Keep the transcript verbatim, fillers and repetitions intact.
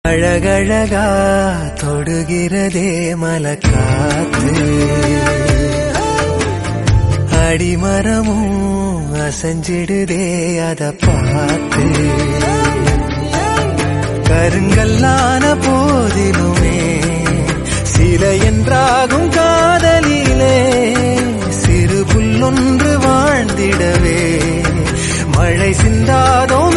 அழகழகா தொடுகிறதே மலக்காத்து, அடிமரமும் அசைஞ்சிடுதே அத பார்த்து. கருங்கல்லான போதிலுமே சில என்றாகும் காதலிலே, சிறு புல்லொன்று வாழ்ந்திடவே மழை சிந்தாதோ